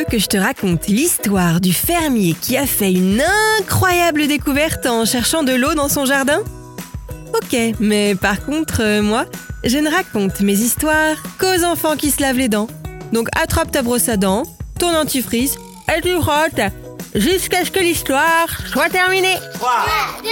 que je te raconte l'histoire du fermier qui a fait une incroyable découverte en cherchant de l'eau dans son jardin? Ok, mais par contre, moi, je ne raconte mes histoires qu'aux enfants qui se lavent les dents. Donc attrape ta brosse à dents, ton dentifrice, et tu frottes jusqu'à ce que l'histoire soit terminée. 3, 2,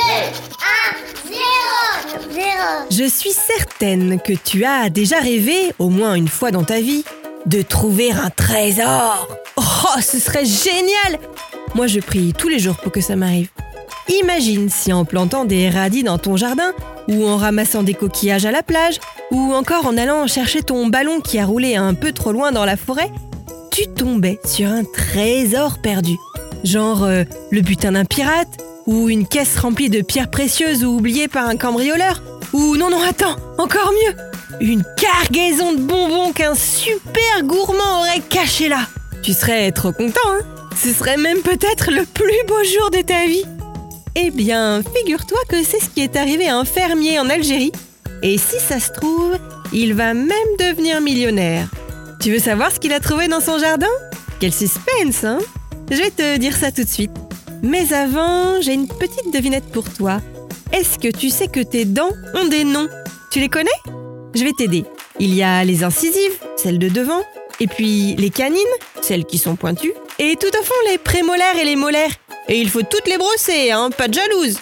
1, 0. Je suis certaine que tu as déjà rêvé, au moins une fois dans ta vie, de trouver un trésor. Oh, ce serait génial! Moi, je prie tous les jours pour que ça m'arrive. Imagine si en plantant des radis dans ton jardin, ou en ramassant des coquillages à la plage, ou encore en allant chercher ton ballon qui a roulé un peu trop loin dans la forêt, tu tombais sur un trésor perdu. Genre le butin d'un pirate, ou une caisse remplie de pierres précieuses ou oubliée par un cambrioleur, ou non, attends, encore mieux, une cargaison de bonbons qu'un super gourmand aurait caché là. Tu serais trop content, hein? Ce serait même peut-être le plus beau jour de ta vie. Eh bien, figure-toi que c'est ce qui est arrivé à un fermier en Algérie. Et si ça se trouve, il va même devenir millionnaire. Tu veux savoir ce qu'il a trouvé dans son jardin? Quel suspense, hein? Je vais te dire ça tout de suite. Mais avant, j'ai une petite devinette pour toi. Est-ce que tu sais que tes dents ont des noms? Tu les connais? Je vais t'aider. Il y a les incisives, celles de devant, et puis les canines, celles qui sont pointues, et tout au fond les prémolaires et les molaires. Et il faut toutes les brosser, hein, pas de jalouse.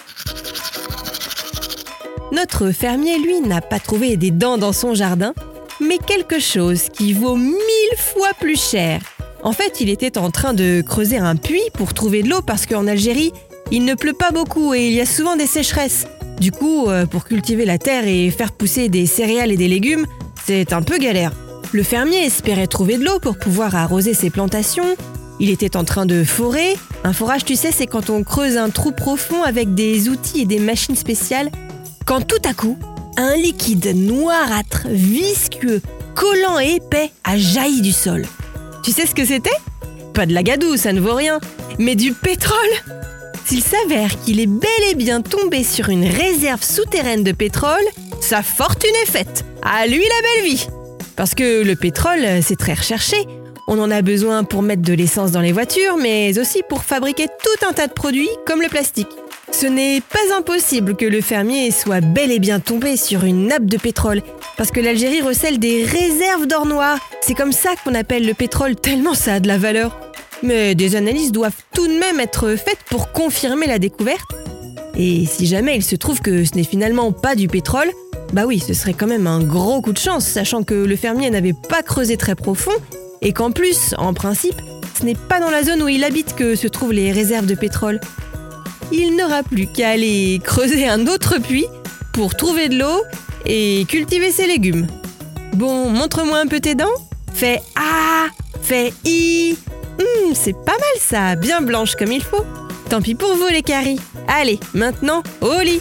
Notre fermier, lui, n'a pas trouvé des dents dans son jardin, mais quelque chose qui vaut 1000 fois plus cher. En fait, il était en train de creuser un puits pour trouver de l'eau parce qu'en Algérie, il ne pleut pas beaucoup et il y a souvent des sécheresses. Du coup, pour cultiver la terre et faire pousser des céréales et des légumes, c'est un peu galère. Le fermier espérait trouver de l'eau pour pouvoir arroser ses plantations. Il était en train de forer. Un forage, tu sais, c'est quand on creuse un trou profond avec des outils et des machines spéciales. Quand tout à coup, un liquide noirâtre, visqueux, collant et épais a jailli du sol. Tu sais ce que c'était? Pas de la gadoue, ça ne vaut rien, mais du pétrole. S'il s'avère qu'il est bel et bien tombé sur une réserve souterraine de pétrole, sa fortune est faite. À lui la belle vie. Parce que le pétrole, c'est très recherché. On en a besoin pour mettre de l'essence dans les voitures, mais aussi pour fabriquer tout un tas de produits comme le plastique. Ce n'est pas impossible que le fermier soit bel et bien tombé sur une nappe de pétrole, parce que l'Algérie recèle des réserves d'or noir. C'est comme ça qu'on appelle le pétrole, tellement ça a de la valeur. Mais des analyses doivent tout de même être faites pour confirmer la découverte. Et si jamais il se trouve que ce n'est finalement pas du pétrole, bah oui, ce serait quand même un gros coup de chance, sachant que le fermier n'avait pas creusé très profond, et qu'en plus, en principe, ce n'est pas dans la zone où il habite que se trouvent les réserves de pétrole. Il n'aura plus qu'à aller creuser un autre puits pour trouver de l'eau et cultiver ses légumes. Bon, montre-moi un peu tes dents. Fais A, fais I. C'est pas mal ça, bien blanche comme il faut. Tant pis pour vous les caries. Allez, maintenant, au lit.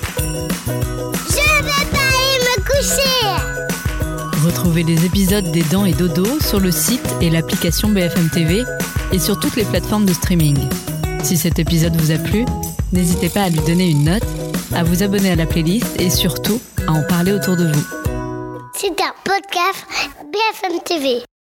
Je vais pas aller me coucher. Retrouvez les épisodes des Dents et Dodo sur le site et l'application BFM TV et sur toutes les plateformes de streaming. Si cet épisode vous a plu, n'hésitez pas à lui donner une note, à vous abonner à la playlist et surtout à en parler autour de vous. C'est un podcast BFM TV.